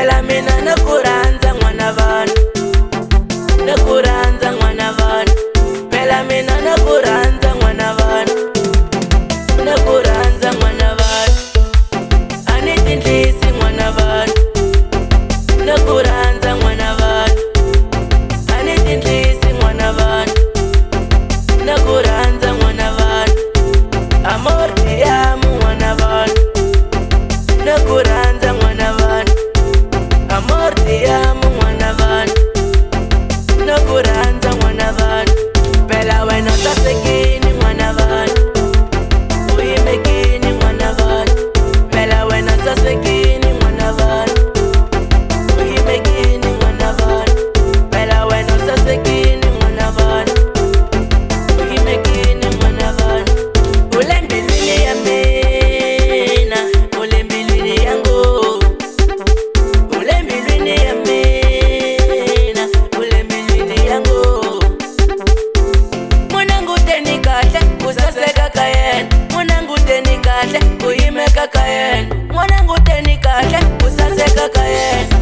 phela mina nakurhandza n'wana vanhu, nakurhandza n'wana vanhu, phela mina nakurhandza n'wana vanhu, nakurhandza n'wana vanhu, a ni tindlisi n'wana vanhu, nakurhandza n'wana vanhu, a ni tindlisi n'wana vanhu, nakurhandza n'wana vanhu, amor te amo n'wana vanhu, nakurhandza n'wana vanhu, amor te amo n'wana vanhu, nakurhandza n'wana vanhu, phela wena sasekini n'wana vanhu, u yimekini n'wana vanhu, phela wena sasekini n'wana vanhu, u yimekini n'wana vanhu, phela wena sasekini n'wana vanhu, u yimekini n'wana vanhu, u le mbilwini ya mina, u le mbilwini ya ngopfu, u le mbilwini ya mina, u le mbilwini ya ngopfu. Mu languteni kahle ku saseka ka yena, mu languteni kahle ku yimeka ka yena, mu languteni kahle ku saseka ka yena.